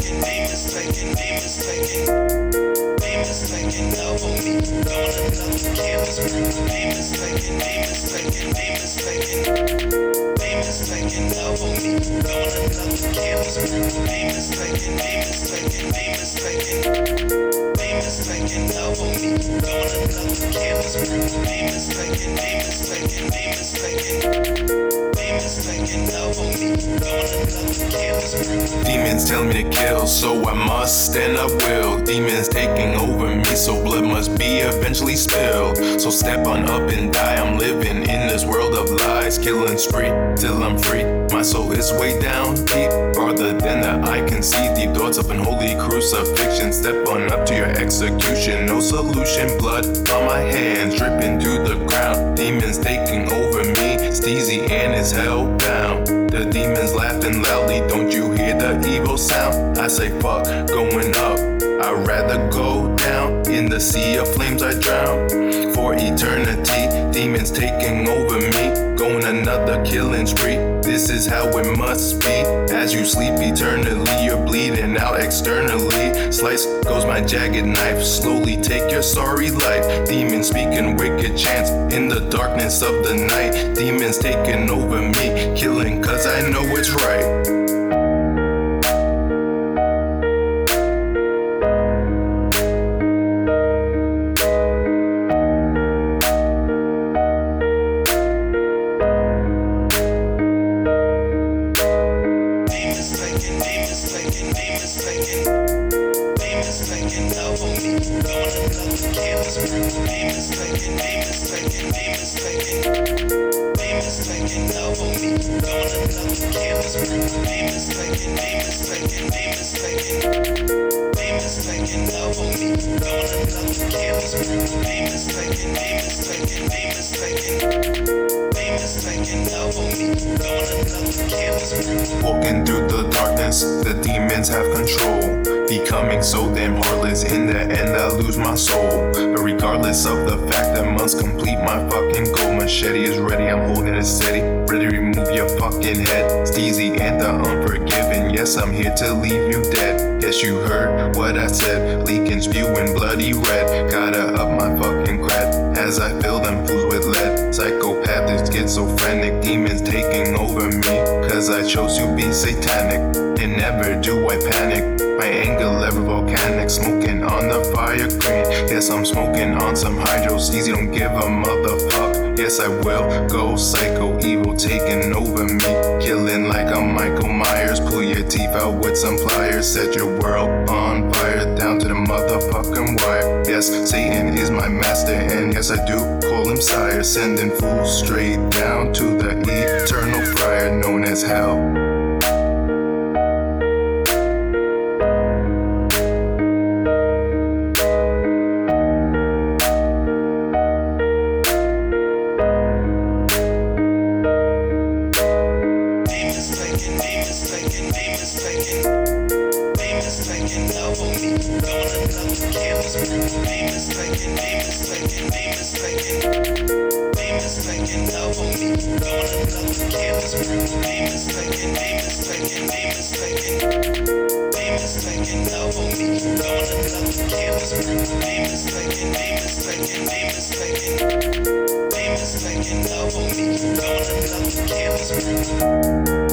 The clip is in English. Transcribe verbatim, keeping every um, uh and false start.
taking, demons taking, demons taking, demons taking over me. Going another killer's brew. Demons taking, demons taking, demons taking, demons taking over me. Going another killer's brew. Demons taking, demons taking, demons taking, demons taking over me. Going another killer's brew. Demons taking, demons taking, demons taking, demons taking over me. Going another killer's brew. Demons tell me to kill, so I must and I will. Demons taking over me, so blood must be eventually spilled. So step on up and die. I'm living in this world of lies, killing spree till I'm free. My soul is way down deep, farther than the eye can see. Deep thoughts of unholy crucifixion. Step on up to your execution. No solution, blood on my hands dripping to the ground. Demons taking over me, Steezy and is hellbound. The demons laughing loudly, don't you hear the evil sound? I say fuck going up, I'd rather go down. In the sea of flames I drown for eternity. Demons taking over me, going another killing spree. This is how it must be. As you sleep eternally, you're bleeding out externally. Slice goes my jagged knife, slowly take your sorry life. Demons speaking wicked chants in the darkness of the night. Demons taking over me, killing cause I know it's right. Demons taking, demons taking, demons taking over me. Going another killer's brew. Demons taking, demons taking, demons taking, demons taking over me. Going another killer's brew. Demons taking, demons taking, demons taking, demons taking over me. Going another killer's brew. Demons taking, demons taking, demons taking, demons taking over me. Going another killer's brew. Walking through the darkness, the demons have control. Becoming so damn heartless, in the end I lose my soul. But regardless of the fact, I must complete my fucking goal. Machete is ready, I'm holding it steady, ready to remove your fucking head. Steezy and the unforgiven, yes I'm here to leave you dead. Yes you heard what I said, leaking, spewing bloody red. Gotta up my fucking cred, as I fill them fools with lead. Psychopathic, schizophrenic, demons taking over me, cause I chose to be satanic. And never do I panic, my anger level volcanic, smoking on the fire green. Yes, I'm smoking on some hydros, easy, don't give a motherfuck. Yes, I will go psycho, evil taking over me, killing like I'm Michael Myers. Pull your teeth out with some pliers, set your world on fire, down to the motherfucking wire. Yes, Satan is my master, and yes, I do call him sire, sending fools straight down to the eternal fire known as hell. Demons taking, demons taking, demons taking over me. Going another killer's brew. Demons taking, demons taking, demons taking, demons taking over me. Going another killer's brew. Demons taking, demons taking, demons taking, demons taking over me. Going another killer's brew. Demons taking, demons taking, demons taking, demons taking over me. Going another killer's brew.